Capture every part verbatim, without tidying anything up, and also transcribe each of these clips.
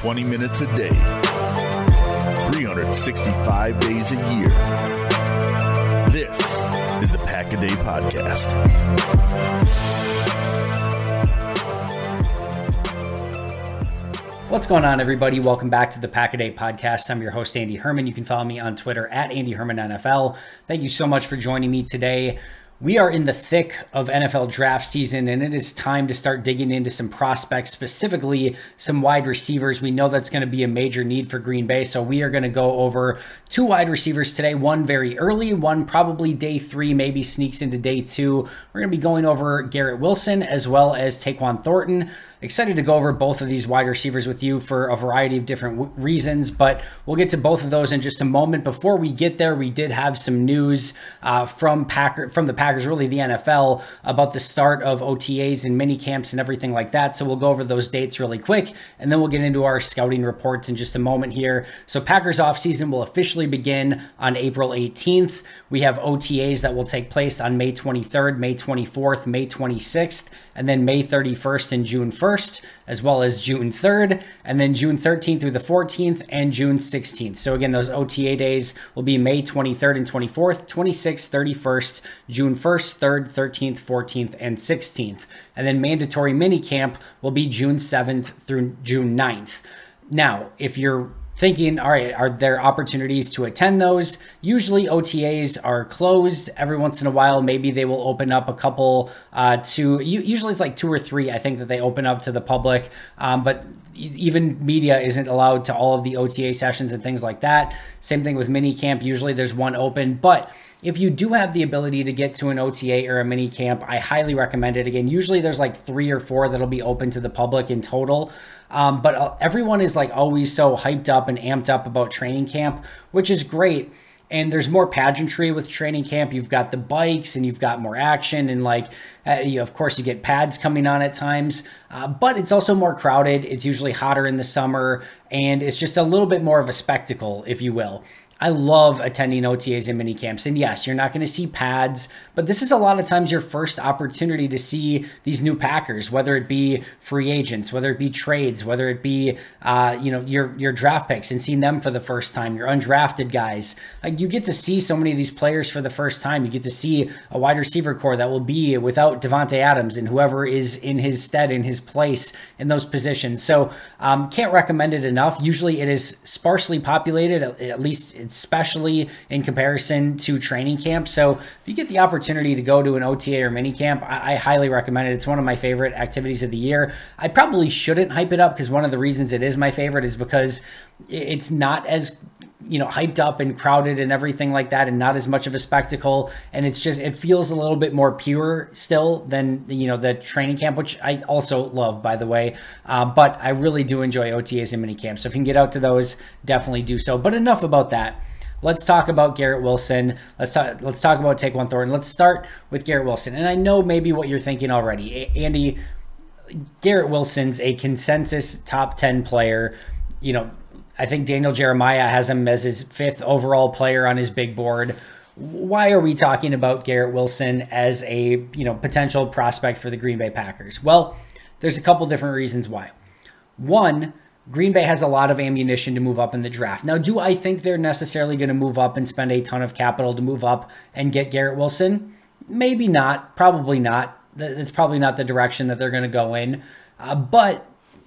twenty minutes a day, three hundred sixty-five days a year. This is the Pack a Day Podcast. What's going on, everybody? Welcome back to the Pack a Day Podcast. I'm your host, Andy Herman. You can follow me on Twitter at Andy Herman N F L. Thank you so much for joining me today. We are in the thick of N F L draft season, and it is time to start digging into some prospects, specifically some wide receivers. We know that's going to be a major need for Green Bay, so we are going to go over two wide receivers today, one very early, one probably day three, maybe sneaks into day two. We're going to be going over Garrett Wilson as well as Tyquan Thornton. Excited to go over both of these wide receivers with you for a variety of different w- reasons, but we'll get to both of those in just a moment. Before we get there, we did have some news uh, from Packer, from the Packers, really the N F L, about the start of O T As and mini camps and everything like that. So we'll go over those dates really quick, and then we'll get into our scouting reports in just a moment here. So Packers offseason will officially begin on April eighteenth. We have O T As that will take place on May twenty-third, May twenty-fourth, May twenty-sixth, and then May thirty-first and June first, as well as June third, and then June thirteenth through the fourteenth, and June sixteenth. So again, those O T A days will be May twenty-third and twenty-fourth, twenty-sixth, thirty-first, June first, third, thirteenth, fourteenth, and sixteenth. And then mandatory mini camp will be June seventh through June ninth. Now, if you're thinking, all right, are there opportunities to attend those? Usually O T As are closed. Every once in a while, maybe they will open up a couple uh, to, usually it's like two or three, I think, that they open up to the public. Um, but even media isn't allowed to all of the O T A sessions and things like that. Same thing with mini camp. Usually there's one open, but if you do have the ability to get to an O T A or a mini camp, I highly recommend it. Again, usually there's like three or four that'll be open to the public in total. Um, but everyone is like always so hyped up and amped up about training camp, which is great. And there's more pageantry with training camp. You've got the bikes and you've got more action, and like, uh, you, of course, you get pads coming on at times, uh, but it's also more crowded. It's usually hotter in the summer, and it's just a little bit more of a spectacle, if you will. I love attending O T As and mini camps. And yes, you're not going to see pads, but this is a lot of times your first opportunity to see these new Packers, whether it be free agents, whether it be trades, whether it be, uh, you know, your, your draft picks and seeing them for the first time, your undrafted guys. Like, you get to see so many of these players for the first time. You get to see a wide receiver core that will be without Davante Adams and whoever is in his stead, in his place in those positions. So um, can't recommend it enough. Usually it is sparsely populated, at, at least especially in comparison to training camp. So if you get the opportunity to go to an O T A or mini camp, I, I highly recommend it. It's one of my favorite activities of the year. I probably shouldn't hype it up, because one of the reasons it is my favorite is because it's not as, you know, hyped up and crowded and everything like that, and not as much of a spectacle. And it's just, it feels a little bit more pure still than, you know, the training camp, which I also love, by the way. Uh, but I really do enjoy O T As and mini camps. So if you can get out to those, definitely do so. But enough about that. Let's talk about Garrett Wilson. Let's talk, let's talk about Tyquan Thornton. Let's start with Garrett Wilson. And I know maybe what you're thinking already. Andy, Garrett Wilson's a consensus top ten player. You know, I think Daniel Jeremiah has him as his fifth overall player on his big board. Why are we talking about Garrett Wilson as a, you know, potential prospect for the Green Bay Packers? Well, there's a couple different reasons why. One, Green Bay has a lot of ammunition to move up in the draft. Now, do I think they're necessarily going to move up and spend a ton of capital to move up and get Garrett Wilson? Maybe not. Probably not. That's probably not the direction that they're going to go in. Uh, but,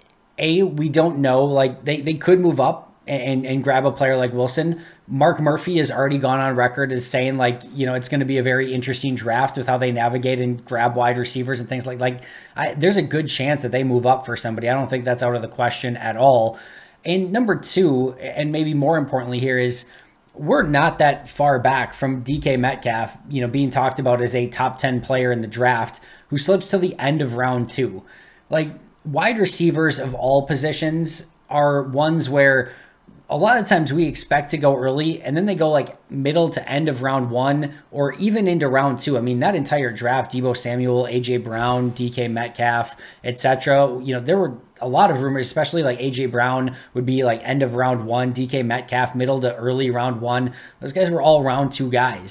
A, we don't know. Like, they, they could move up and, and grab a player like Wilson. Mark Murphy has already gone on record as saying, like, you know, it's going to be a very interesting draft with how they navigate and grab wide receivers and things like like. I, there's a good chance that they move up for somebody. I don't think that's out of the question at all. And number two, and maybe more importantly here, is we're not that far back from D K Metcalf, you know, being talked about as a top ten player in the draft who slips to the end of round two. Like, wide receivers of all positions are ones where a lot of times we expect to go early and then they go like middle to end of round one or even into round two. I mean, that entire draft, Deebo Samuel, A J Brown, D K Metcalf, et cetera. You know, there were a lot of rumors, especially like A J Brown would be like end of round one, D K Metcalf, middle to early round one. Those guys were all round two guys.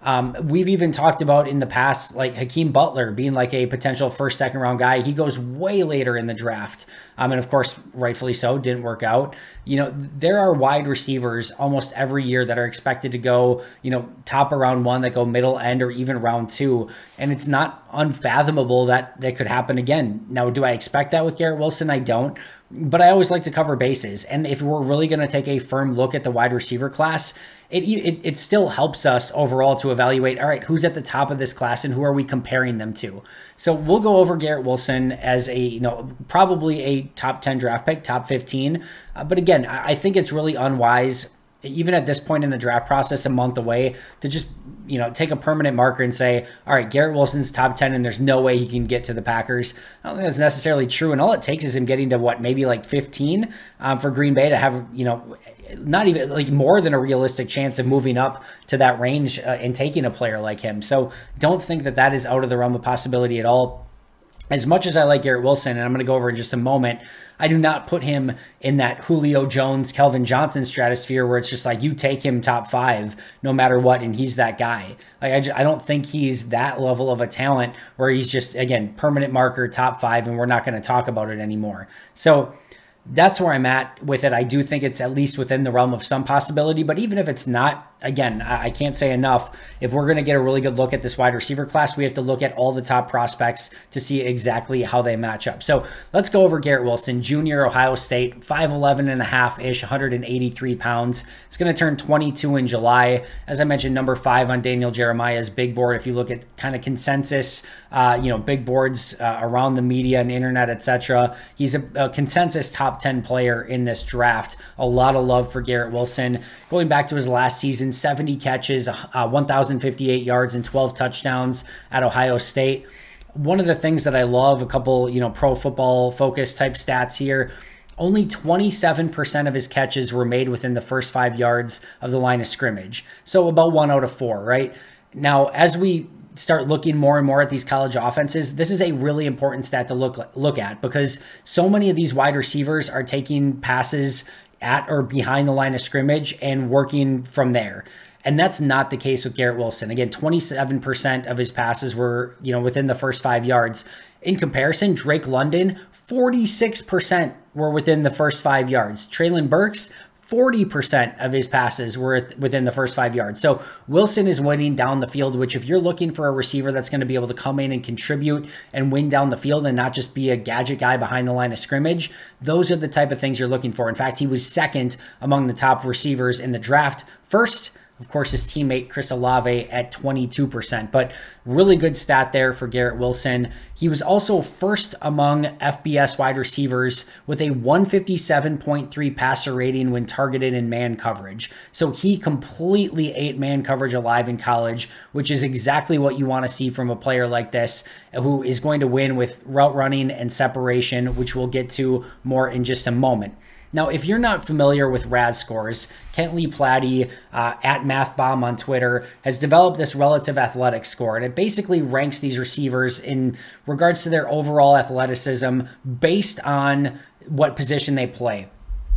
Um, we've even talked about in the past, like Hakeem Butler being like a potential first, second round guy. He goes way later in the draft. Um, and of course, rightfully so, didn't work out. You know, there are wide receivers almost every year that are expected to go, you know, top of round one, that go middle end or even round two. And it's not unfathomable that that could happen again. Now, do I expect that with Garrett Wilson? I don't. But I always like to cover bases. And if we're really going to take a firm look at the wide receiver class, it, it it still helps us overall to evaluate, all right, who's at the top of this class and who are we comparing them to? So we'll go over Garrett Wilson as a, you know, probably a top ten draft pick, top fifteen. Uh, but again, I, I think it's really unwise, even at this point in the draft process, a month away, to just, you know, take a permanent marker and say, all right, Garrett Wilson's top ten and there's no way he can get to the Packers. I don't think that's necessarily true. And all it takes is him getting to what, maybe like fifteen um, for Green Bay to have, you know, not even like more than a realistic chance of moving up to that range uh, and taking a player like him. So don't think that that is out of the realm of possibility at all. As much as I like Garrett Wilson, and I'm going to go over in just a moment, I do not put him in that Julio Jones, Kelvin Johnson stratosphere where it's just like you take him top five no matter what, and he's that guy. Like I, just, I don't think he's that level of a talent where he's just, again, permanent marker, top five, and we're not going to talk about it anymore. So that's where I'm at with it. I do think it's at least within the realm of some possibility, but even if it's not, again, I can't say enough. If we're going to get a really good look at this wide receiver class, we have to look at all the top prospects to see exactly how they match up. So let's go over Garrett Wilson, junior, Ohio State, five eleven and a half-ish, one hundred eighty-three pounds. He's going to turn twenty-two in July. As I mentioned, number five on Daniel Jeremiah's big board. If you look at kind of consensus, uh, you know, big boards uh, around the media and internet, et cetera, he's a, a consensus top ten player in this draft. A lot of love for Garrett Wilson. Going back to his last season, seventy catches, uh, one thousand fifty-eight yards, and twelve touchdowns at Ohio State. One of the things that I love, a couple, you know, pro football focus type stats here, only twenty-seven percent of his catches were made within the first five yards of the line of scrimmage. So about one out of four, right? Now, as we start looking more and more at these college offenses, this is a really important stat to look look at because so many of these wide receivers are taking passes at or behind the line of scrimmage and working from there. And that's not the case with Garrett Wilson. Again, twenty-seven percent of his passes were, you know, within the first five yards. In comparison, Drake London, forty-six percent were within the first five yards. Treylon Burks, forty percent of his passes were within the first five yards. So Wilson is winning down the field, which if you're looking for a receiver that's going to be able to come in and contribute and win down the field and not just be a gadget guy behind the line of scrimmage, those are the type of things you're looking for. In fact, he was second among the top receivers in the draft. First, of course, his teammate Chris Olave at twenty-two percent, but really good stat there for Garrett Wilson. He was also first among F B S wide receivers with a one fifty-seven point three passer rating when targeted in man coverage. So he completely ate man coverage alive in college, which is exactly what you want to see from a player like this, who is going to win with route running and separation, which we'll get to more in just a moment. Now, if you're not familiar with R A S scores, Kent Lee Platty uh, at MathBomb on Twitter has developed this relative athletic score, and it basically ranks these receivers in regards to their overall athleticism based on what position they play.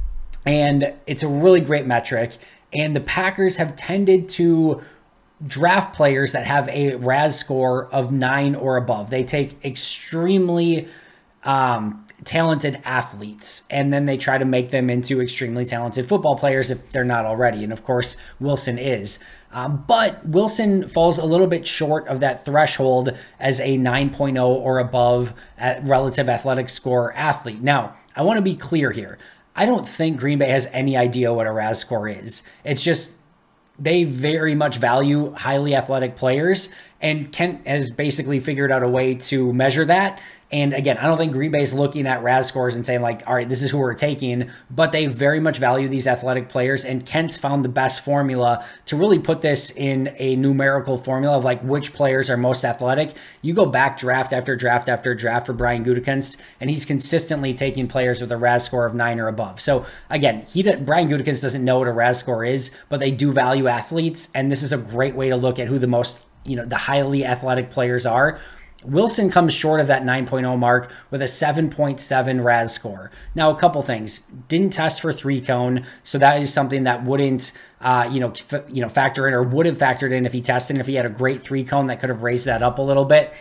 And it's a really great metric, and the Packers have tended to draft players that have a R A S score of nine or above. They take extremely um, talented athletes, and then they try to make them into extremely talented football players if they're not already. And of course, Wilson is. Um, but Wilson falls a little bit short of that threshold as a nine point oh or above at relative athletic score athlete. Now, I want to be clear here. I don't think Green Bay has any idea what a R A S score is. It's just they very much value highly athletic players, and Kent has basically figured out a way to measure that. And again, I don't think Green Bay is looking at R A S scores and saying like, all right, this is who we're taking, but they very much value these athletic players. And Kent's found the best formula to really put this in a numerical formula of like which players are most athletic. You go back draft after draft after draft for Brian Gutekunst, and he's consistently taking players with a R A S score of nine or above. So again, he Brian Gutekunst doesn't know what a R A S score is, but they do value athletes. And this is a great way to look at who the most, you know, the highly athletic players are. Wilson comes short of that nine point oh mark with a seven point seven R A S score. Now, a couple things. Didn't test for three cone, so that is something that wouldn't, uh, you know, f- you know, factor in or would have factored in if he tested. And if he had a great three cone, that could have raised that up a little bit.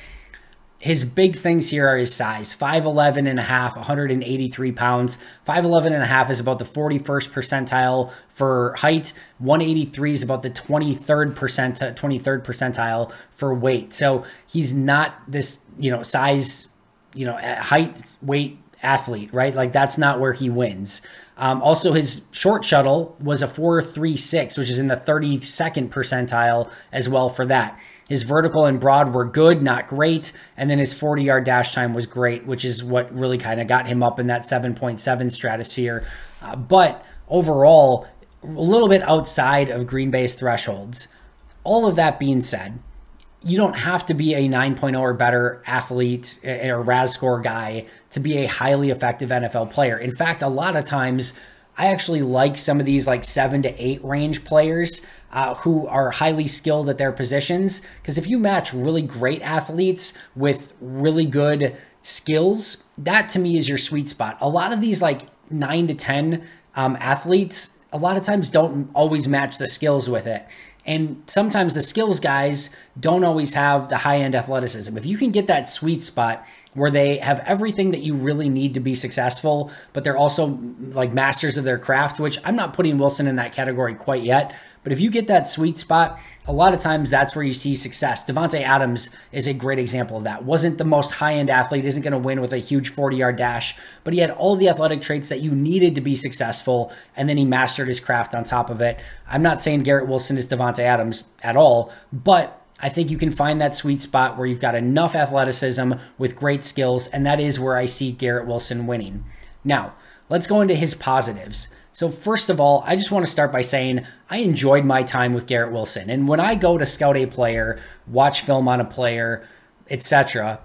His big things here are his size, five eleven and a half, one hundred eighty-three pounds. five eleven and a half is about the forty-first percentile for height. one eighty-three is about the twenty-third percent, twenty-third percentile for weight. So he's not this, you know, size, you know, height, weight athlete, right? Like that's not where he wins. Um, also, his short shuttle was a four three six, which is in the thirty-second percentile as well for that. His vertical and broad were good, not great. And then his forty-yard dash time was great, which is what really kind of got him up in that seven point seven stratosphere. Uh, but overall, a little bit outside of Green Bay's thresholds. All of that being said, you don't have to be a nine point oh or better athlete or R A S score guy to be a highly effective N F L player. In fact, a lot of times, I actually like some of these like seven to eight range players uh, who are highly skilled at their positions. Because if you match really great athletes with really good skills, that to me is your sweet spot. A lot of these like nine to ten um, athletes, a lot of times don't always match the skills with it. And sometimes the skills guys don't always have the high-end athleticism. If you can get that sweet spot where they have everything that you really need to be successful, but they're also like masters of their craft, which I'm not putting Wilson in that category quite yet. But if you get that sweet spot, a lot of times that's where you see success. Davante Adams is a great example of that. Wasn't the most high-end athlete, isn't going to win with a huge forty-yard dash, but he had all the athletic traits that you needed to be successful, and then he mastered his craft on top of it. I'm not saying Garrett Wilson is Davante Adams at all, but I think you can find that sweet spot where you've got enough athleticism with great skills, and that is where I see Garrett Wilson winning. Now, let's go into his positives. So first of all, I just want to start by saying I enjoyed my time with Garrett Wilson. And when I go to scout a player, watch film on a player, et cetera,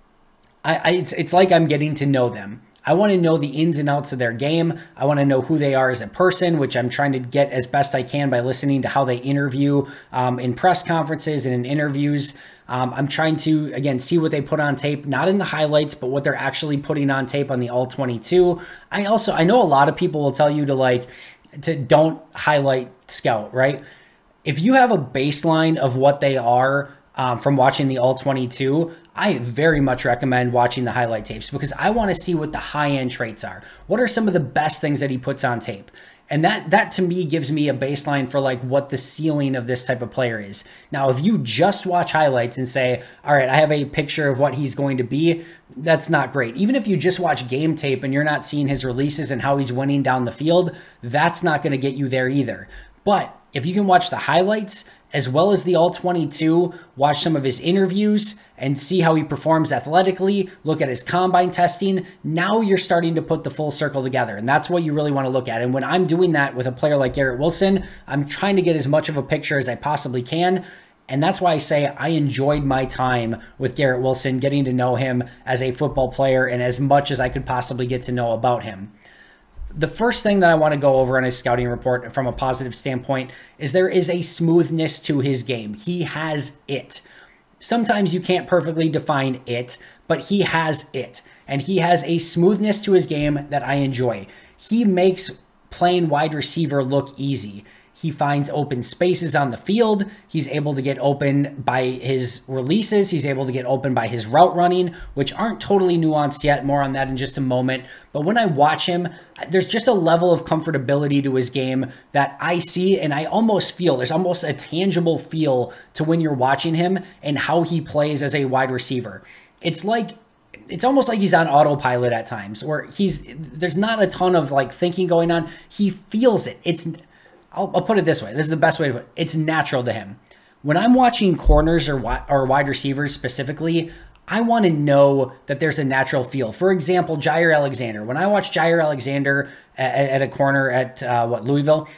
I, I, it's, it's like I'm getting to know them. I want to know the ins and outs of their game. I want to know who they are as a person, which I'm trying to get as best I can by listening to how they interview um, in press conferences and in interviews. Um, I'm trying to, again, see what they put on tape, not in the highlights, but what they're actually putting on tape on the all twenty-two. I also, I know a lot of people will tell you to like, to don't highlight scout, right? If you have a baseline of what they are um, from watching the all twenty-two, I very much recommend watching the highlight tapes because I want to see what the high-end traits are. What are some of the best things that he puts on tape? And that that to me gives me a baseline for like what the ceiling of this type of player is. Now, if you just watch highlights and say, all right, I have a picture of what he's going to be, that's not great. Even if you just watch game tape and you're not seeing his releases and how he's winning down the field, that's not going to get you there either. But if you can watch the highlights as well as the all twenty-two, watch some of his interviews and see how he performs athletically, look at his combine testing, now you're starting to put the full circle together. And that's what you really want to look at. And when I'm doing that with a player like Garrett Wilson, I'm trying to get as much of a picture as I possibly can. And that's why I say I enjoyed my time with Garrett Wilson, getting to know him as a football player and as much as I could possibly get to know about him. The first thing that I want to go over on his scouting report from a positive standpoint is there is a smoothness to his game. He has it. Sometimes you can't perfectly define it, but he has it. And he has a smoothness to his game that I enjoy. He makes playing wide receiver look easy. He finds open spaces on the field. He's able to get open by his releases. He's able to get open by his route running, which aren't totally nuanced yet. More on that in just a moment. But when I watch him, there's just a level of comfortability to his game that I see and I almost feel. There's almost a tangible feel to when you're watching him and how he plays as a wide receiver. It's like It's almost like he's on autopilot at times where he's there's not a ton of like thinking going on. He feels it. It's I'll, I'll put it this way. This is the best way to put it. It's natural to him. When I'm watching corners or or wide receivers specifically, I want to know that there's a natural feel. For example, Jaire Alexander. When I watch Jaire Alexander at, at a corner at uh, what Louisville,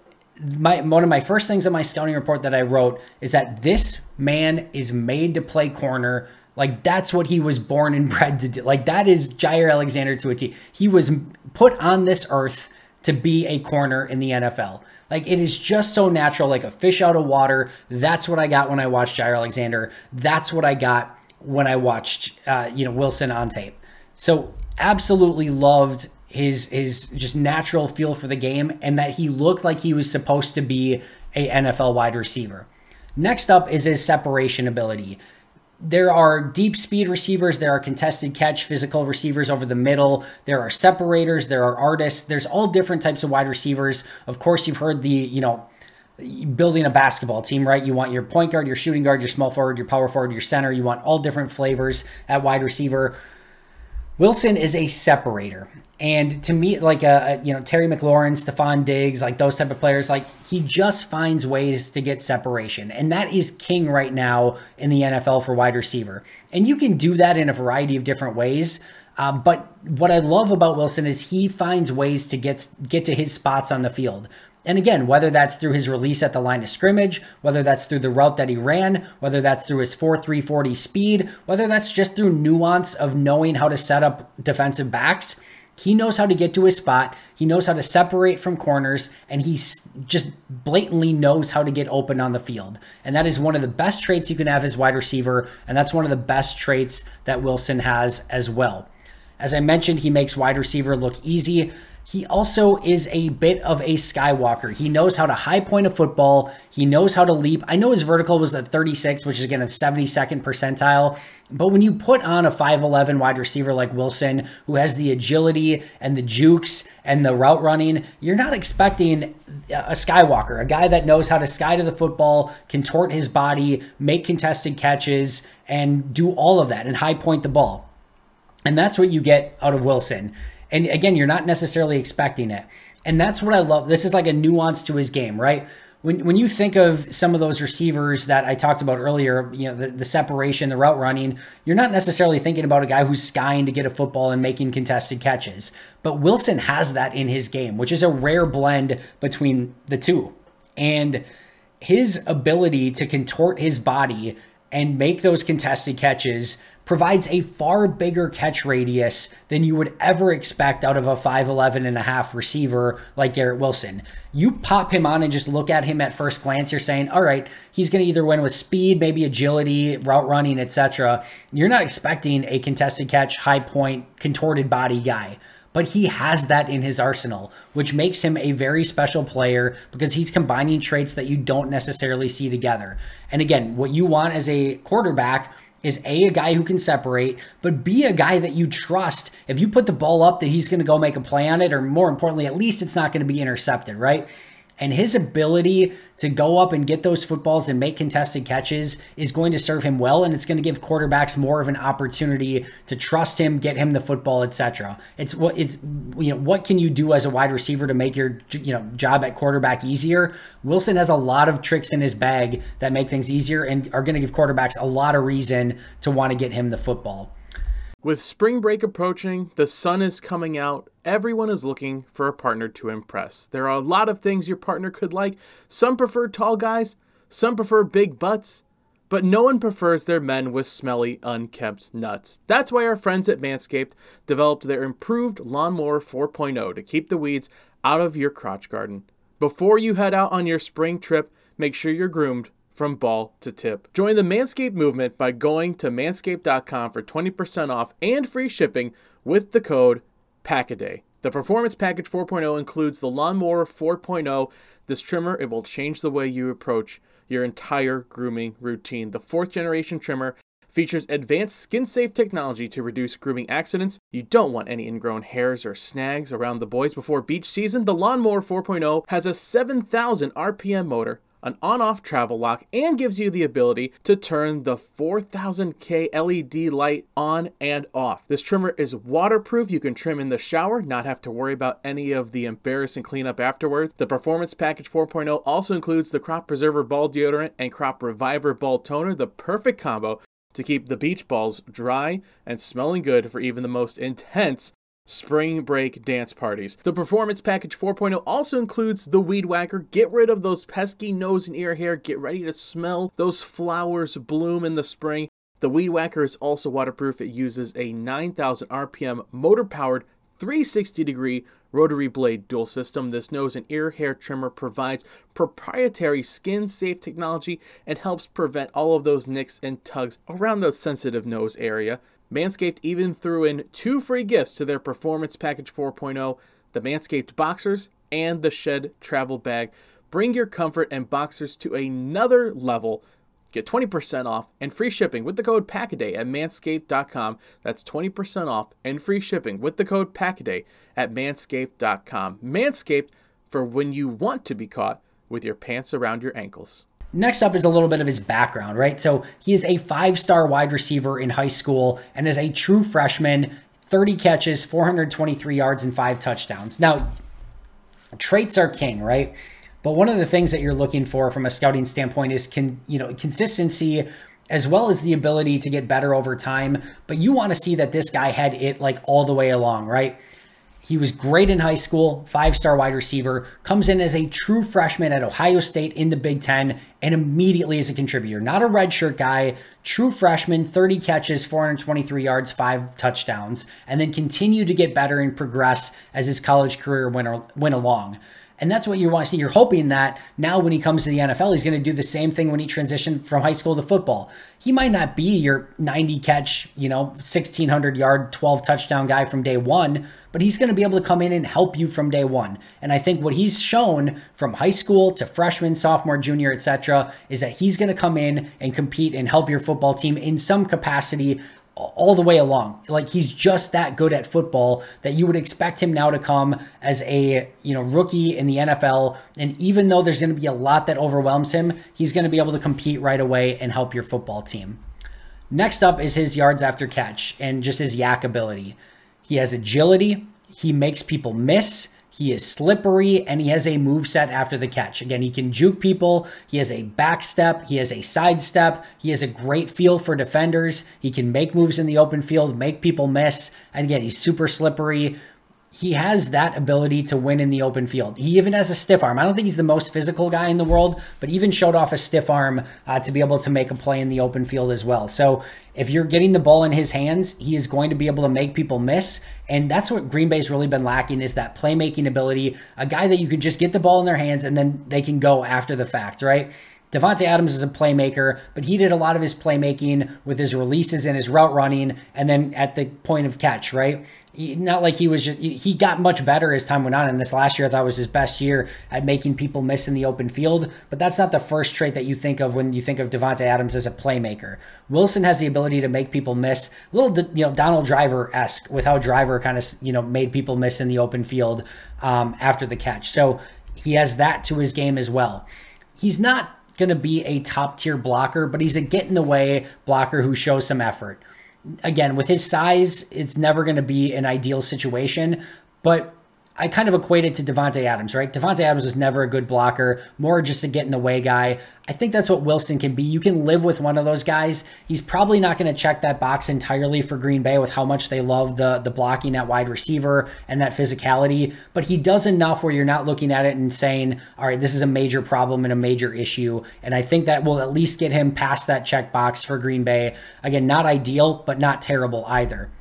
my one of my first things on my scouting report that I wrote is that this man is made to play corner. Like, that's what he was born and bred to do. Like, that is Jaire Alexander to a T. He was put on this earth to be a corner in the N F L. Like, it is just so natural, like a fish out of water. That's what I got when I watched Jaire Alexander. That's what I got when I watched, uh, you know, Wilson on tape. So absolutely loved his his just natural feel for the game and that he looked like he was supposed to be a N F L wide receiver. Next up is his separation ability. There are deep speed receivers, there are contested catch physical receivers over the middle, there are separators, there are artists, there's all different types of wide receivers. Of course, you've heard the, you know, building a basketball team, right? You want your point guard, your shooting guard, your small forward, your power forward, your center. You want all different flavors at wide receiver. Wilson is a separator. And to me, like, a, a you know, Terry McLaurin, Stephon Diggs, like those type of players, like he just finds ways to get separation. And that is king right now in the N F L for wide receiver. And you can do that in a variety of different ways. Um, but what I love about Wilson is he finds ways to get, get to his spots on the field. And again, whether that's through his release at the line of scrimmage, whether that's through the route that he ran, whether that's through his four three forty speed, whether that's just through nuance of knowing how to set up defensive backs, he knows how to get to his spot. He knows how to separate from corners, and he just blatantly knows how to get open on the field. And that is one of the best traits you can have as wide receiver, and that's one of the best traits that Wilson has as well. As I mentioned, he makes wide receiver look easy. He also is a bit of a skywalker. He knows how to high point a football. He knows how to leap. I know his vertical was at thirty-six, which is again a seventy-second percentile. But when you put on a five eleven wide receiver like Wilson, who has the agility and the jukes and the route running, you're not expecting a skywalker, a guy that knows how to sky to the football, contort his body, make contested catches, and do all of that and high point the ball. And that's what you get out of Wilson. And again, you're not necessarily expecting it. And that's what I love. This is like a nuance to his game, right? When when you think of some of those receivers that I talked about earlier, you know, the, the separation, the route running, you're not necessarily thinking about a guy who's skying to get a football and making contested catches. But Wilson has that in his game, which is a rare blend between the two. And his ability to contort his body and make those contested catches provides a far bigger catch radius than you would ever expect out of a five eleven and a half receiver like Garrett Wilson. You pop him on and just look at him at first glance, you're saying, all right, he's going to either win with speed, maybe agility, route running, et cetera. You're not expecting a contested catch, high point, contorted body guy. But he has that in his arsenal, which makes him a very special player because he's combining traits that you don't necessarily see together. And again, what you want as a quarterback is A, a guy who can separate, but B, a guy that you trust. If you put the ball up that he's going to go make a play on it, or more importantly, at least it's not going to be intercepted, right? And his ability to go up and get those footballs and make contested catches is going to serve him well, and it's going to give quarterbacks more of an opportunity to trust him, get him the football, et cetera. It's what it's you know what can you do as a wide receiver to make your you know job at quarterback easier? Wilson has a lot of tricks in his bag that make things easier and are going to give quarterbacks a lot of reason to want to get him the football. With spring break approaching, the sun is coming out, everyone is looking for a partner to impress. There are a lot of things your partner could like. Some prefer tall guys, some prefer big butts, but no one prefers their men with smelly, unkempt nuts. That's why our friends at Manscaped developed their improved Lawnmower four point oh to keep the weeds out of your crotch garden. Before you head out on your spring trip, make sure you're groomed from ball to tip. Join the Manscaped movement by going to manscaped dot com for twenty percent off and free shipping with the code PACKADAY. The Performance Package four point oh includes the Lawnmower four point oh. This trimmer, it will change the way you approach your entire grooming routine. The fourth generation trimmer features advanced skin-safe technology to reduce grooming accidents. You don't want any ingrown hairs or snags around the boys before beach season. The Lawnmower four point oh has a seven thousand R P M motor, an on-off travel lock, and gives you the ability to turn the four thousand K L E D light on and off. This trimmer is waterproof. You can trim in the shower, not have to worry about any of the embarrassing cleanup afterwards. The Performance Package four point oh also includes the Crop Preserver Ball Deodorant and Crop Reviver Ball Toner, the perfect combo to keep the beach balls dry and smelling good for even the most intense spring break dance parties. The Performance Package four point oh also includes the Weed Whacker. Get rid of those pesky nose and ear hair. Get ready to smell those flowers bloom in the spring. The Weed Whacker is also waterproof. It uses a nine thousand R P M motor-powered three hundred sixty degree rotary blade dual system. This nose and ear hair trimmer provides proprietary skin-safe technology and helps prevent all of those nicks and tugs around the sensitive nose area. Manscaped even threw in two free gifts to their Performance Package four point oh, the Manscaped Boxers and the Shed Travel Bag. Bring your comfort and boxers to another level. Get twenty percent off and free shipping with the code PACKADAY at manscaped dot com. That's twenty percent off and free shipping with the code PACKADAY at manscaped dot com. Manscaped, for when you want to be caught with your pants around your ankles. Next up is a little bit of his background, right? So he is a five-star wide receiver in high school and is a true freshman, thirty catches, four hundred twenty-three yards, and five touchdowns. Now, traits are king, right? But one of the things that you're looking for from a scouting standpoint is can, you know, consistency as well as the ability to get better over time. But you want to see that this guy had it like all the way along, right? He was great in high school, five-star wide receiver, comes in as a true freshman at Ohio State in the Big Ten, and immediately is a contributor. Not a redshirt guy, true freshman, thirty catches, four hundred twenty-three yards, five touchdowns, and then continue to get better and progress as his college career went, went along. And that's what you want to see. You're hoping that now when he comes to the N F L, he's going to do the same thing when he transitioned from high school to football. He might not be your ninety catch, you know, sixteen hundred yard, twelve touchdown guy from day one, but he's going to be able to come in and help you from day one. And I think what he's shown from high school to freshman, sophomore, junior, et cetera, is that he's going to come in and compete and help your football team in some capacity all the way along. Like, he's just that good at football that you would expect him now to come as a, you know, rookie in the N F L. And even though there's going to be a lot that overwhelms him, he's going to be able to compete right away and help your football team. Next up is his yards after catch and just his yak ability. He has agility. He makes people miss. He is slippery, and he has a moveset after the catch. Again, he can juke people. He has a back step. He has a side step. He has a great feel for defenders. He can make moves in the open field, make people miss. And again, he's super slippery. He has that ability to win in the open field. He even has a stiff arm. I don't think he's the most physical guy in the world, but even showed off a stiff arm uh, to be able to make a play in the open field as well. So if you're getting the ball in his hands, he is going to be able to make people miss. And that's what Green Bay's really been lacking, is that playmaking ability, a guy that you could just get the ball in their hands and then they can go after the fact, right? Davante Adams is a playmaker, but he did a lot of his playmaking with his releases and his route running and then at the point of catch, right? Not like he was just, he got much better as time went on. And this last year, I thought was his best year at making people miss in the open field. But that's not the first trait that you think of when you think of Davante Adams as a playmaker. Wilson has the ability to make people miss, a little, you know, Donald Driver-esque with how Driver kind of, you know, made people miss in the open field um, after the catch. So he has that to his game as well. He's not going to be a top tier blocker, but he's a get in the way blocker who shows some effort. Again, with his size, it's never going to be an ideal situation, but I kind of equate it to Davante Adams, right? Davante Adams was never a good blocker, more just a get in the way guy. I think that's what Wilson can be. You can live with one of those guys. He's probably not going to check that box entirely for Green Bay with how much they love the, the blocking at wide receiver and that physicality, but he does enough where you're not looking at it and saying, all right, this is a major problem and a major issue. And I think that will at least get him past that check box for Green Bay. Again, not ideal, but not terrible either.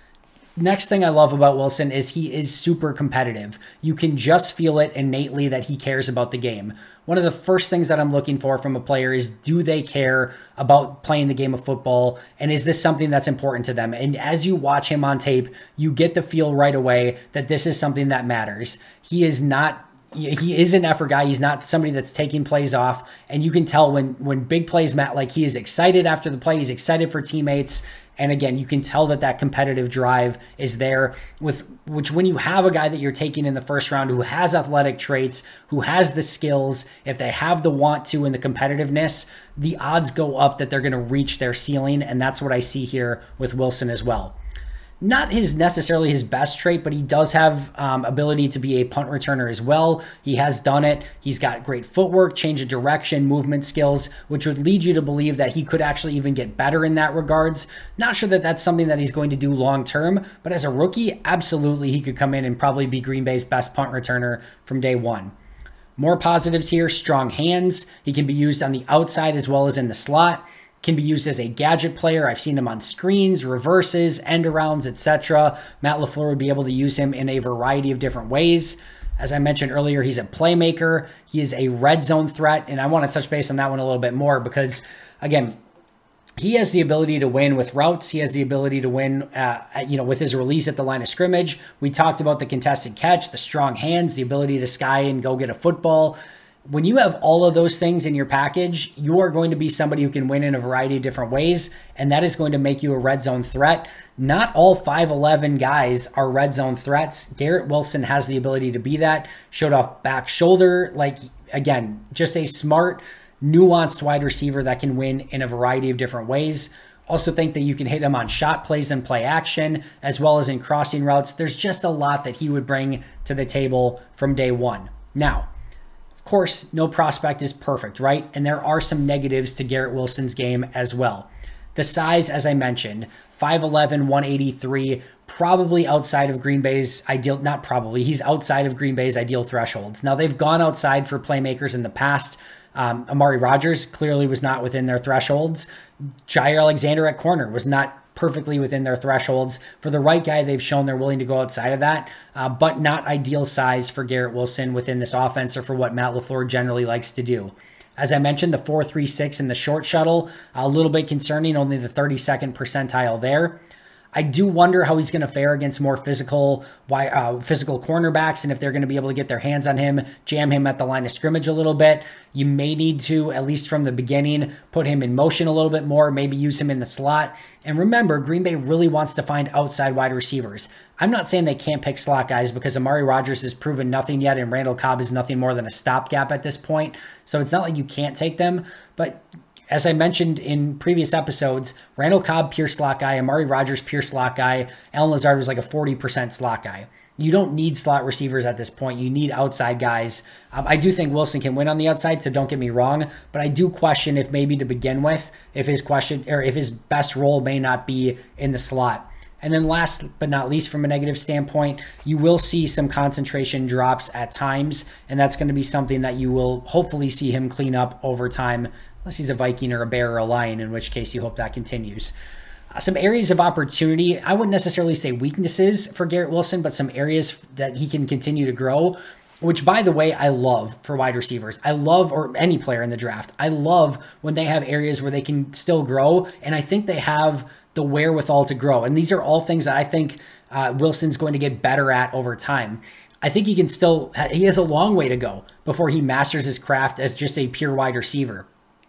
Next thing I love about Wilson is he is super competitive. You can just feel it innately that he cares about the game. One of the first things that I'm looking for from a player is, do they care about playing the game of football? And is this something that's important to them? And as you watch him on tape, you get the feel right away that this is something that matters. He is not He is an effort guy. He's not somebody that's taking plays off. And you can tell when when big plays matter, like he is excited after the play. He's excited for teammates. And again, you can tell that that competitive drive is there, with which when you have a guy that you're taking in the first round who has athletic traits, who has the skills, if they have the want to and the competitiveness, the odds go up that they're going to reach their ceiling. And that's what I see here with Wilson as well. Not his necessarily his best trait, but he does have um, ability to be a punt returner as well. He has done it. He's got great footwork, change of direction, movement skills, which would lead you to believe that he could actually even get better in that regards. Not sure that that's something that he's going to do long term, but as a rookie, absolutely he could come in and probably be Green Bay's best punt returner from day one. More positives here: strong hands. He can be used on the outside as well as in the slot. can be used as a gadget player. I've seen him on screens, reverses, end arounds, et cetera. Matt LaFleur would be able to use him in a variety of different ways. As I mentioned earlier, he's a playmaker. He is a red zone threat, and I want to touch base on that one a little bit more because, again, he has the ability to win with routes. He has the ability to win, uh, you know, with his release at the line of scrimmage. We talked about the contested catch, the strong hands, the ability to sky and go get a football. When you have all of those things in your package, you are going to be somebody who can win in a variety of different ways, and that is going to make you a red zone threat. Not all five eleven guys are red zone threats. Garrett Wilson has the ability to be that. Showed off back shoulder. Like, again, just a smart, nuanced wide receiver that can win in a variety of different ways. Also think that you can hit him on shot plays and play action, as well as in crossing routes. There's just a lot that he would bring to the table from day one. Now, of course, no prospect is perfect, right? And there are some negatives to Garrett Wilson's game as well. The size, as I mentioned, five eleven, one eighty-three, probably outside of Green Bay's ideal, not probably, he's outside of Green Bay's ideal thresholds. Now, they've gone outside for playmakers in the past. Um, Amari Rodgers clearly was not within their thresholds. Jair Alexander at corner was not perfectly within their thresholds. For the right guy, they've shown they're willing to go outside of that, uh, but not ideal size for Garrett Wilson within this offense or for what Matt LaFleur generally likes to do. As I mentioned, the four three six in the short shuttle, a little bit concerning, only the thirty-second percentile there. I do wonder how he's going to fare against more physical uh, physical cornerbacks and if they're going to be able to get their hands on him, jam him at the line of scrimmage a little bit. You may need to, at least from the beginning, put him in motion a little bit more, maybe use him in the slot. And remember, Green Bay really wants to find outside wide receivers. I'm not saying they can't pick slot guys because Amari Rodgers has proven nothing yet and Randall Cobb is nothing more than a stopgap at this point. So it's not like you can't take them, but as I mentioned in previous episodes, Randall Cobb, pure slot guy. Amari Rodgers, pure slot guy. Allen Lazard was like a forty percent slot guy. You don't need slot receivers at this point. You need outside guys. Um, I do think Wilson can win on the outside, so don't get me wrong. But I do question if maybe to begin with, if his question or if his best role may not be in the slot. And then last but not least, from a negative standpoint, you will see some concentration drops at times, and that's going to be something that you will hopefully see him clean up over time. Unless he's a Viking or a Bear or a Lion, in which case you hope that continues. Uh, some areas of opportunity, I wouldn't necessarily say weaknesses for Garrett Wilson, but some areas that he can continue to grow, which, by the way, I love for wide receivers. I love, or any player in the draft, I love when they have areas where they can still grow, and I think they have the wherewithal to grow. And these are all things that I think uh, Wilson's going to get better at over time. I think he can still, he has a long way to go before he masters his craft as just a pure wide receiver.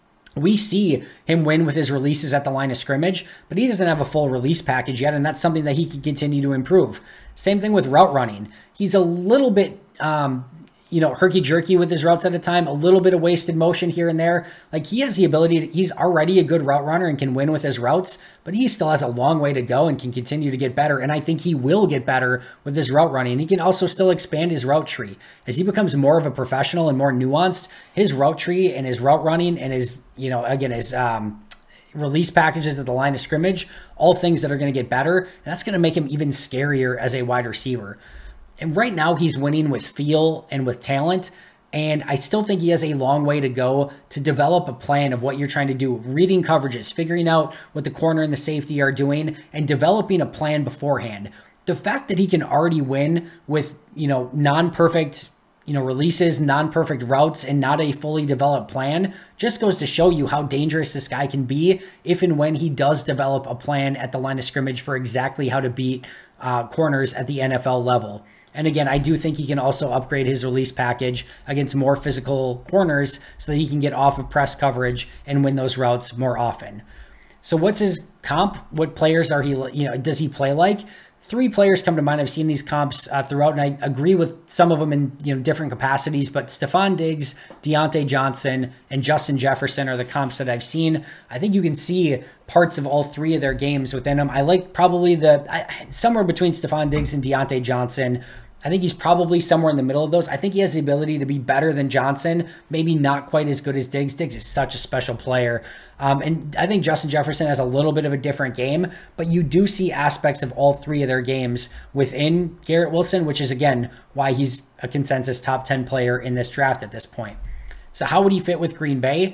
We see him win with his releases at the line of scrimmage, but he doesn't have a full release package yet, and that's something that he can continue to improve. Same thing with route running. He's a little bit, um, you know, herky-jerky with his routes at a time, a little bit of wasted motion here and there. Like, he has the ability to, he's already a good route runner and can win with his routes, but he still has a long way to go and can continue to get better, and I think he will get better with his route running. He can also still expand his route tree. As he becomes more of a professional and more nuanced, his route tree and his route running and his, you know, again, his um, release packages at the line of scrimmage, all things that are going to get better, and that's going to make him even scarier as a wide receiver. And right now he's winning with feel and with talent, and I still think he has a long way to go to develop a plan of what you're trying to do, reading coverages, figuring out what the corner and the safety are doing, and developing a plan beforehand. The fact that he can already win with, you know, non-perfect, you know, releases, non-perfect routes, and not a fully developed plan just goes to show you how dangerous this guy can be if and when he does develop a plan at the line of scrimmage for exactly how to beat uh, corners at the N F L level. And again, I do think he can also upgrade his release package against more physical corners so that he can get off of press coverage and win those routes more often. So what's his comp? What players are he, you know, does he play like? Three players come to mind. I've seen these comps uh, throughout, and I agree with some of them in, you know, different capacities, but Stephon Diggs, Deontay Johnson, and Justin Jefferson are the comps that I've seen. I think you can see parts of all three of their games within them. I like probably the, I, somewhere between Stephon Diggs and Deontay Johnson. I think he's probably somewhere in the middle of those. I think he has the ability to be better than Johnson, maybe not quite as good as Diggs. Diggs is such a special player. Um, and I think Justin Jefferson has a little bit of a different game, but you do see aspects of all three of their games within Garrett Wilson, which is, again, why he's a consensus top ten player in this draft at this point. So how would he fit with Green Bay?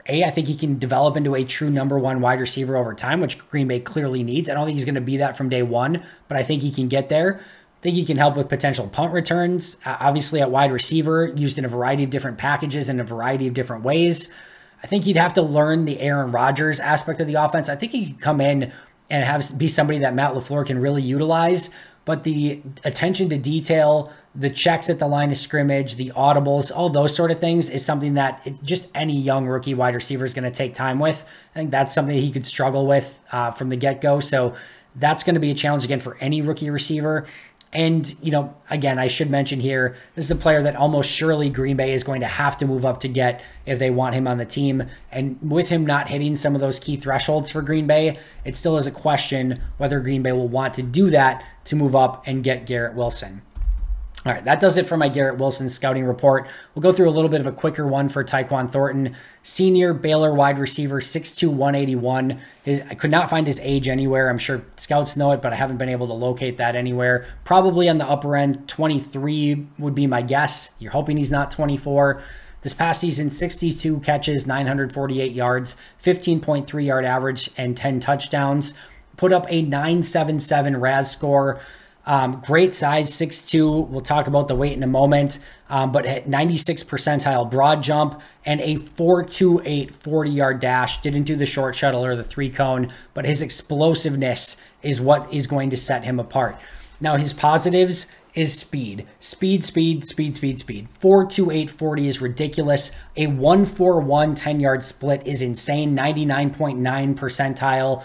A, I think he can develop into a true number one wide receiver over time, which Green Bay clearly needs. I don't think he's going to be that from day one, but I think he can get there. I think he can help with potential punt returns. Uh, obviously at wide receiver, used in a variety of different packages in a variety of different ways. I think he'd have to learn the Aaron Rodgers aspect of the offense. I think he could come in and have be somebody that Matt LaFleur can really utilize. But the attention to detail, the checks at the line of scrimmage, the audibles, all those sort of things is something that it, just any young rookie wide receiver is going to take time with. I think that's something he could struggle with uh, from the get-go. So that's going to be a challenge again for any rookie receiver. And, you know, again, I should mention here, this is a player that almost surely Green Bay is going to have to move up to get if they want him on the team. And with him not hitting some of those key thresholds for Green Bay, it still is a question whether Green Bay will want to do that to move up and get Garrett Wilson. All right, that does it for my Garrett Wilson scouting report. We'll go through a little bit of a quicker one for Tyquan Thornton. Senior Baylor wide receiver, six two, one eighty-one. His, I could not find his age anywhere. I'm sure scouts know it, but I haven't been able to locate that anywhere. Probably on the upper end, twenty-three would be my guess. You're hoping he's not twenty-four. This past season, sixty-two catches, nine hundred forty-eight yards, fifteen point three yard average, and ten touchdowns. Put up a nine seventy-seven R A S score. Um, great size, six two. We'll talk about the weight in a moment, um, but at ninety-six percentile broad jump and a four two eight forty-yard dash. Didn't do the short shuttle or the three cone, but his explosiveness is what is going to set him apart. Now, his positives is speed. Speed, speed, speed, speed, speed. four two eight forty is ridiculous. A one four one ten-yard split is insane, ninety-nine point nine percentile.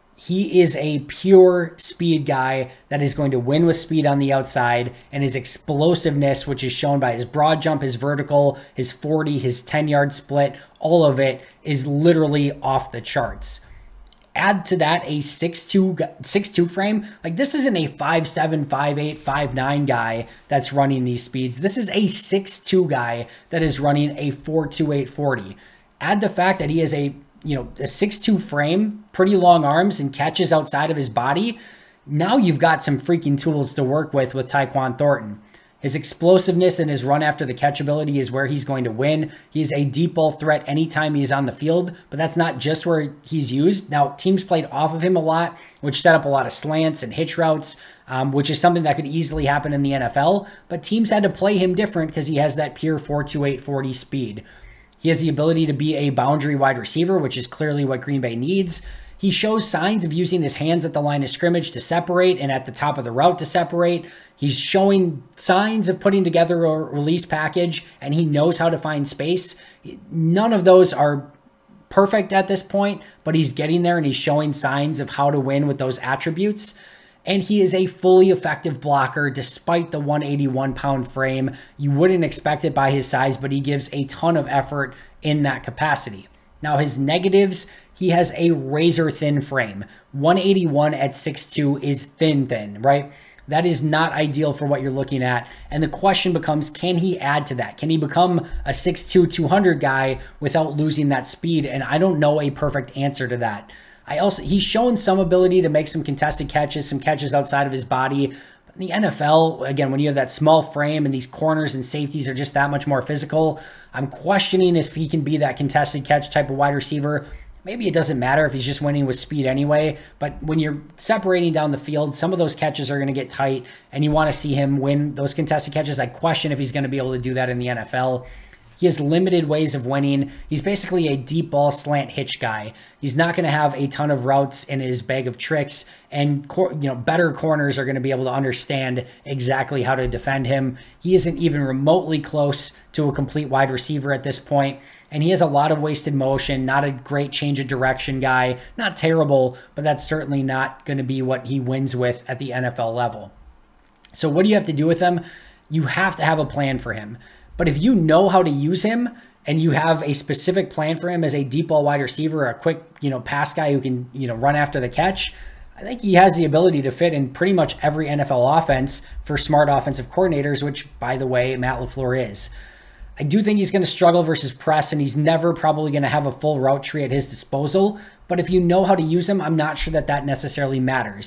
He is a pure speed guy that is going to win with speed on the outside, and his explosiveness, which is shown by his broad jump, his vertical, his forty, his ten-yard split, all of it is literally off the charts. Add to that a six two, six two frame. Like, this isn't a five seven, five eight, five nine guy that's running these speeds. This is a six two guy that is running a four two eight forty. Add the fact that he is a you know, a six two frame, pretty long arms, and catches outside of his body. Now you've got some freaking tools to work with with Tyquan Thornton. His explosiveness and his run after the catch ability is where he's going to win. He's a deep ball threat anytime he's on the field, but that's not just where he's used. Now, teams played off of him a lot, which set up a lot of slants and hitch routes, um, which is something that could easily happen in the N F L, but teams had to play him different because he has that pure four two eight forty speed. He has the ability to be a boundary wide receiver, which is clearly what Green Bay needs. He shows signs of using his hands at the line of scrimmage to separate and at the top of the route to separate. He's showing signs of putting together a release package, and he knows how to find space. None of those are perfect at this point, but he's getting there and he's showing signs of how to win with those attributes. And he is a fully effective blocker despite the one eighty-one pound frame. You wouldn't expect it by his size, but he gives a ton of effort in that capacity. Now, his negatives, he has a razor thin frame. one eighty-one at six two is thin, thin, right? That is not ideal for what you're looking at. And the question becomes, can he add to that? Can he become a six two, two hundred guy without losing that speed? And I don't know a perfect answer to that. I also he's shown some ability to make some contested catches, some catches outside of his body. But in the N F L, again, when you have that small frame and these corners and safeties are just that much more physical, I'm questioning if he can be that contested catch type of wide receiver. Maybe it doesn't matter if he's just winning with speed anyway, but when you're separating down the field, some of those catches are going to get tight, and you want to see him win those contested catches. I question if he's going to be able to do that in the N F L. He has limited ways of winning. He's basically a deep ball slant hitch guy. He's not going to have a ton of routes in his bag of tricks, and you know better corners are going to be able to understand exactly how to defend him. He isn't even remotely close to a complete wide receiver at this point, and he has a lot of wasted motion, not a great change of direction guy. Not terrible, but that's certainly not going to be what he wins with at the N F L level. So what do you have to do with him? You have to have a plan for him. But if you know how to use him and you have a specific plan for him as a deep ball wide receiver, a quick, you know, pass guy who can, you know, run after the catch, I think he has the ability to fit in pretty much every N F L offense for smart offensive coordinators, which, by the way, Matt LaFleur is. I do think he's going to struggle versus press, and he's never probably going to have a full route tree at his disposal. But if you know how to use him, I'm not sure that that necessarily matters.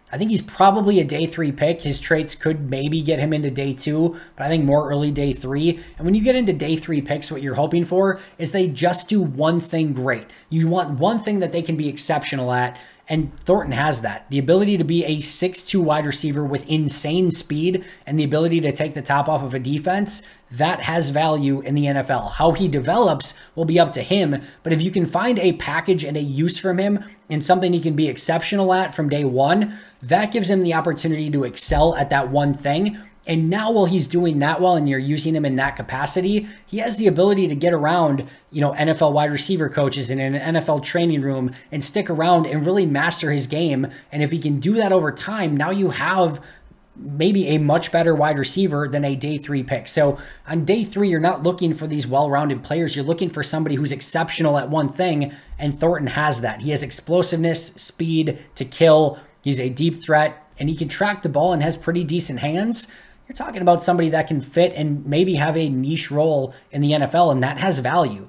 I think he's probably a day three pick. His traits could maybe get him into day two, but I think more early day three. And when you get into day three picks, what you're hoping for is they just do one thing great. You want one thing that they can be exceptional at. And Thornton has that. The ability to be a six two wide receiver with insane speed and the ability to take the top off of a defense, that has value in the N F L. How he develops will be up to him, but if you can find a package and a use from him and something he can be exceptional at from day one, that gives him the opportunity to excel at that one thing. And now while he's doing that well and you're using him in that capacity, he has the ability to get around, you know, N F L wide receiver coaches and in an N F L training room and stick around and really master his game. And if he can do that over time, now you have maybe a much better wide receiver than a day three pick. So on day three, you're not looking for these well-rounded players. You're looking for somebody who's exceptional at one thing. And Thornton has that. He has explosiveness, speed to kill. He's a deep threat and he can track the ball and has pretty decent hands. You're talking about somebody that can fit and maybe have a niche role in the N F L, and that has value.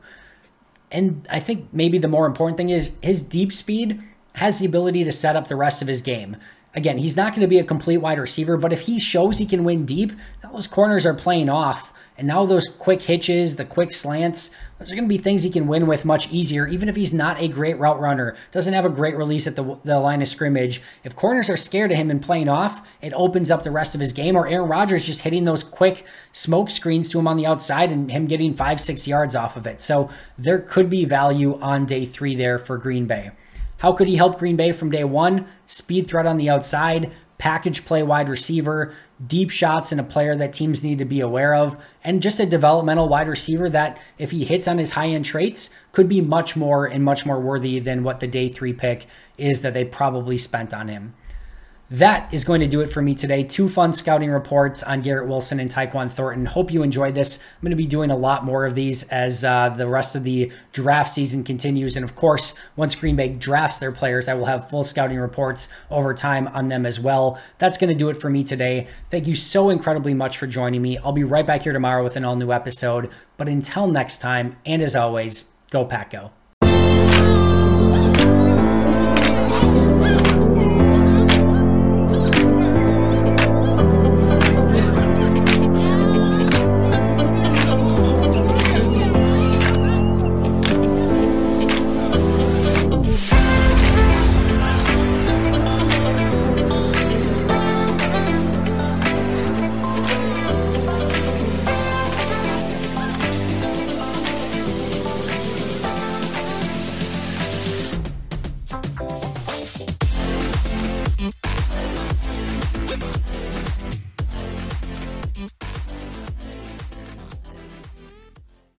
And I think maybe the more important thing is his deep speed has the ability to set up the rest of his game. Again, he's not going to be a complete wide receiver, but if he shows he can win deep, now those corners are playing off. And now those quick hitches, the quick slants, those are going to be things he can win with much easier, even if he's not a great route runner, doesn't have a great release at the, the line of scrimmage. If corners are scared of him and playing off, it opens up the rest of his game. Or Aaron Rodgers just hitting those quick smoke screens to him on the outside and him getting five, six yards off of it. So there could be value on day three there for Green Bay. How could he help Green Bay from day one? Speed threat on the outside, package play wide receiver, deep shots, and a player that teams need to be aware of, and just a developmental wide receiver that, if he hits on his high-end traits, could be much more and much more worthy than what the day three pick is that they probably spent on him. That is going to do it for me today. Two fun scouting reports on Garrett Wilson and Tyquan Thornton. Hope you enjoyed this. I'm going to be doing a lot more of these as uh, the rest of the draft season continues. And of course, once Green Bay drafts their players, I will have full scouting reports over time on them as well. That's going to do it for me today. Thank you so incredibly much for joining me. I'll be right back here tomorrow with an all-new episode. But until next time, and as always, go Pack Go.